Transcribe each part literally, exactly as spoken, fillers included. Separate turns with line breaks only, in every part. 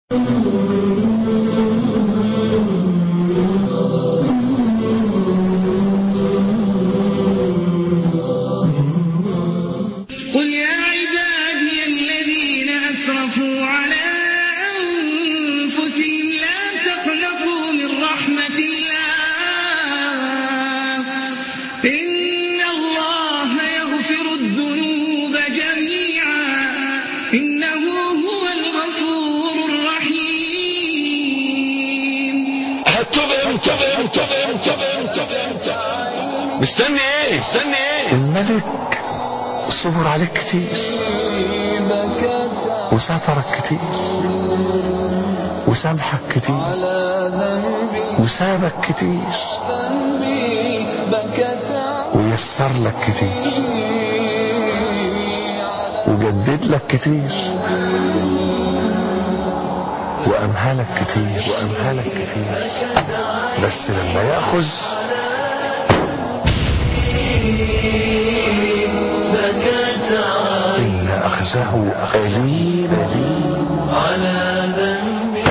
قل يا عبادي الذين أسرفوا على أنفسهم لا تقنطوا من رحمة الله إن الله يغفر الذنوب جميعا إنه هو الغفور الرحيم.
هتوب امتى امتى امتى امتى امتى مستني ايه مستني ايه؟
الملك صبر عليك كتير وسترك كتير وسامحك كتير وسابك كتير ويسر لك كتير وجدد لك كتير وأمهلك كتير وأمهلك كتير، بس لما يأخذ إن أخذه أليم على ذنبي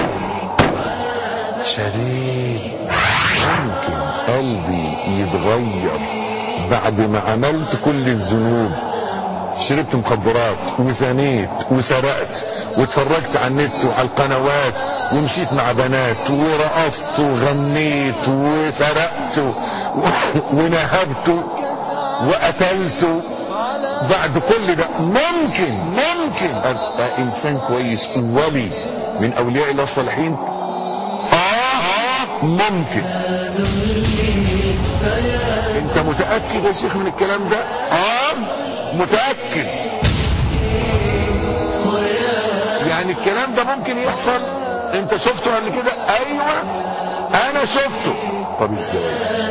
شديد. ممكن قلبي يتغير بعد ما عملت كل الذنوب، شربت مخدرات وزنيت وسرقت واتفرجت على النت وعلى القنوات ومشيت مع بنات ورقصت وغنيت وسرقت ونهبت وقتلت، بعد كل ده ممكن ممكن ابقى انسان كويس ولي من اولياء الله الصالحين. اه ممكن. انت متاكد يا شيخ من الكلام ده؟ اه متاكد. يعني الكلام ده ممكن يحصل؟ انت شفته قبل كده؟ ايوه انا شفته. طب ازاي؟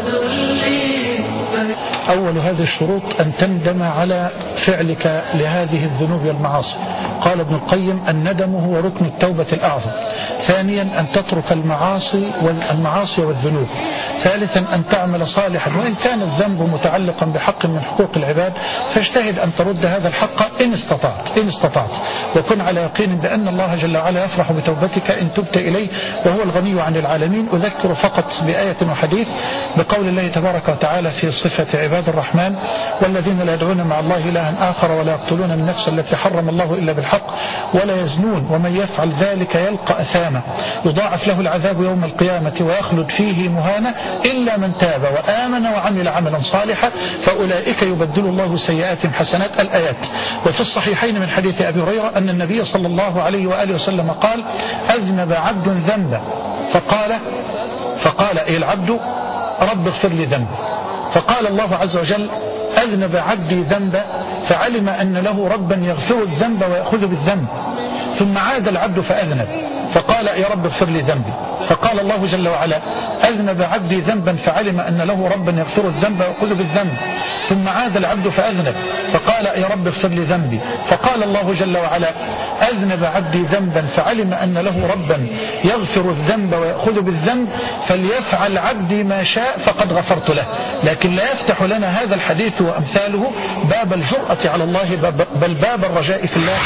أول هذه الشروط أن تندم على فعلك لهذه الذنوب والمعاصي. قال ابن القيم: الندم هو ركن التوبة الأعظم. ثانيا أن تترك المعاصي والمعاصي والذنوب. ثالثا أن تعمل صالحا، وإن كان الذنب متعلقا بحق من حقوق العباد فاجتهد أن ترد هذا الحق إن استطعت إن استطعت وكن على يقين بأن الله جل وعلا يفرح بتوبتك إن تبت إليه وهو الغني عن العالمين. أذكر فقط بآية وحديث بقول الله تبارك وتعالى في صفة عباد الرحمن: والذين لا يدعون مع الله إلها آخر ولا يقتلون النفس التي حرم الله إلا بالحق ولا يزنون ومن يفعل ذلك يلقى أثاما يضاعف له العذاب يوم القيامة ويخلد فيه مهانا إلا من تاب وآمن وعمل عملا صالحا فأولئك يبدل الله سيئاتهم حسنات. الآيات. وفي الصحيحين من حديث أبي هريرة أن النبي صلى الله عليه وآله وسلم قال: أذنب عبد ذنبا فقال فقال أي العبد: رب اغفر لي ذنبي. فقال الله عز وجل: أذنب عبدي ذنبا فعلم أن له ربا يغفر الذنب ويأخذ بالذنب. ثم عاد العبد فأذنب فقال: يا رب اغفر لي ذنبي. فقال الله جل وعلا: أذنب عبدي ذنبا فعلم أن له ربا يغفر الذنب ويأخذ بالذنب. ثم عاد العبد فأذنب فقال: يا رب اغفر لي ذنبي. فقال الله جل وعلا: أذنب عبدي ذنبا فعلم أن له ربا يغفر الذنب ويأخذ بالذنب فليفعل عبدي ما شاء فقد غفرت له. لكن لا يفتح لنا هذا الحديث وأمثاله باب الجرأة على الله بل باب الرجاء في الله.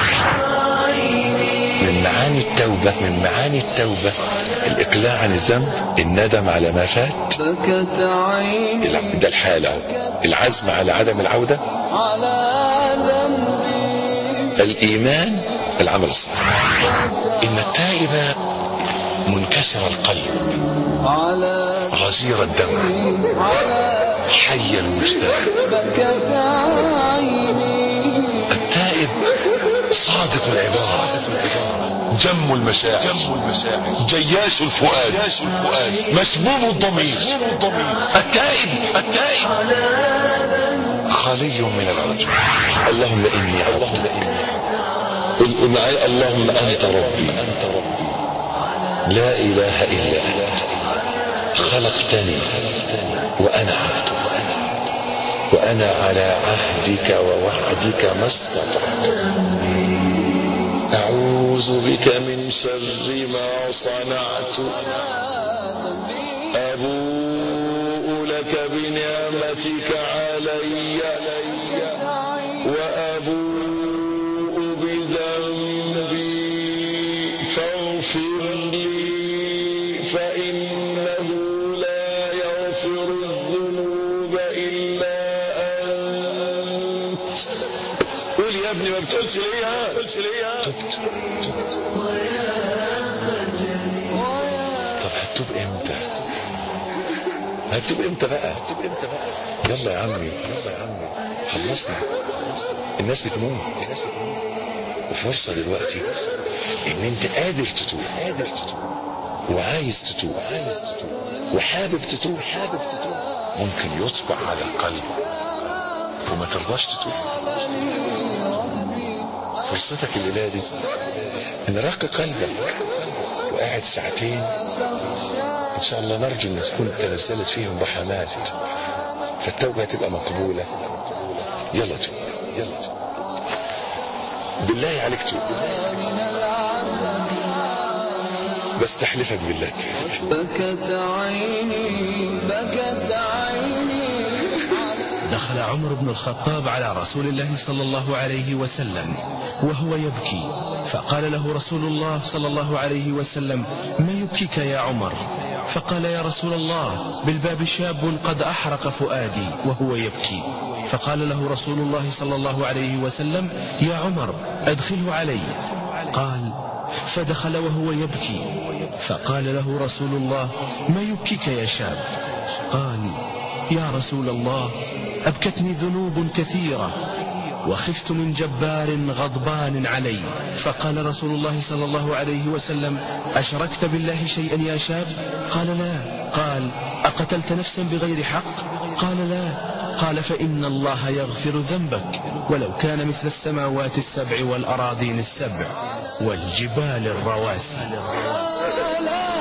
من معاني التوبة من معاني التوبة الإقلاع عن الذنب، الندم على ما فات، ده الحالة، العزم على عدم العودة، الإيمان، العمل الصالح. إن التائب منكسر القلب غزير الدم حي المشتاق. التائب صادق العبارة جم المشاعر جياش الفؤاد مسبوب الضمير. التائب التائب خالي من العجب. اللهم إني عبد اللهم أنت ربي لا إله إلا أنت خلقتني وأنا عبدك وأنا على عهدك ووعدك ما استطعت. أعوذ بك من شر ما صنعت. أبوء لك بنعمتك علي وأبوء بذنبي فاغفر لي فإنه لا يغفر الذنوب إلا أنت. قول يا ابني، ما بتقولش ليه؟ بتقولش ليه؟ تبت تبت. طب هتتوب امتى؟ هتتوب امتى بقى؟ هتتوب امتى بقى؟ يلا يا عمي، يلا يا عمي، خلصنا. الناس بتموت، وفرصة دلوقتي ان انت قادر تتوب، قادر تتوب وعايز تتوب، عايز تتوب وحابب تتوب، حابب تتوب. ممكن يطبع على القلب وما ترضاش تتوب. فرصتك الليلة دي ان رق قلبك وقاعد ساعتين ان شاء الله، نرجو ان تكون تنزلت فيهم رحمات، فالتوبة تبقى مقبولة. يلا توب، يلا توب، بالله عليك توب، بس تحلفك بالله توب.
بكت عيني، بكت عيني.
دخل عمر بن الخطاب على رسول الله صلى الله عليه وسلم وهو يبكي، فقال له رسول الله صلى الله عليه وسلم: ما يبكيك يا عمر؟ فقال: يا رسول الله، بالباب شاب قد أحرق فؤادي وهو يبكي. فقال له رسول الله صلى الله عليه وسلم: يا عمر أدخله علي. قال: فدخل وهو يبكي، فقال له رسول الله: ما يبكيك يا شاب؟ قال: يا رسول الله، أبكتني ذنوب كثيرة وخفت من جبار غضبان علي. فقال رسول الله صلى الله عليه وسلم: أشركت بالله شيئا يا شاب؟ قال: لا. قال: أقتلت نفسا بغير حق؟ قال: لا. قال: فإن الله يغفر ذنبك ولو كان مثل السماوات السبع والأراضين السبع والجبال الرواسي.